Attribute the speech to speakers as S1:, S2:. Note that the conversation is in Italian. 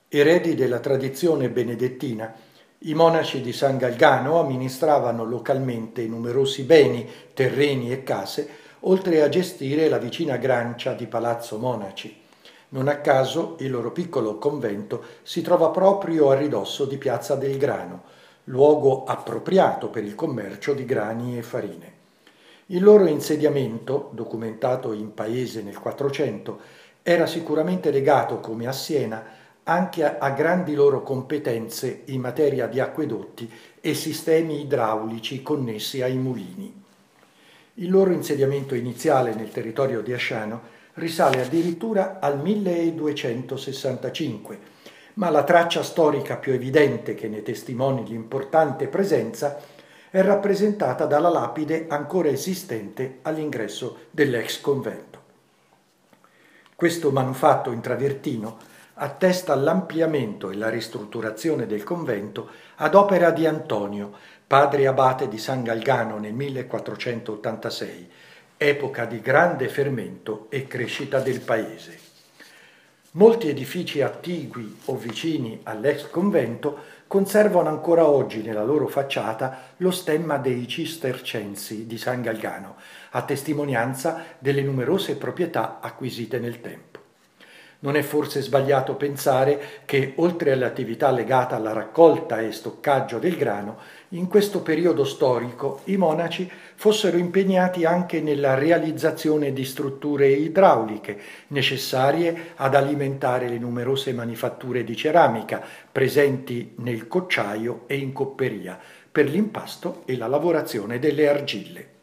S1: Eredi della tradizione benedettina, i monaci di San Galgano amministravano localmente numerosi beni, terreni e case, oltre a gestire la vicina Grancia di Palazzo Monaci. Non a caso il loro piccolo convento si trova proprio a ridosso di Piazza del Grano, luogo appropriato per il commercio di grani e farine. Il loro insediamento, documentato in paese nel Quattrocento, era sicuramente legato, come a Siena, anche a grandi loro competenze in materia di acquedotti e sistemi idraulici connessi ai mulini. Il loro insediamento iniziale nel territorio di Asciano risale addirittura al 1265, ma la traccia storica più evidente che ne testimoni l'importante presenza è rappresentata dalla lapide ancora esistente all'ingresso dell'ex convento. Questo manufatto in travertino attesta l'ampliamento e la ristrutturazione del convento ad opera di Antonio, padre abate di San Galgano nel 1486, epoca di grande fermento e crescita del paese. Molti edifici attigui o vicini all'ex convento conservano ancora oggi nella loro facciata lo stemma dei Cistercensi di San Galgano, a testimonianza delle numerose proprietà acquisite nel tempo. Non è forse sbagliato pensare che, oltre all'attività legata alla raccolta e stoccaggio del grano, in questo periodo storico i monaci fossero impegnati anche nella realizzazione di strutture idrauliche necessarie ad alimentare le numerose manifatture di ceramica presenti nel cocciaio e in copperia per l'impasto e la lavorazione delle argille.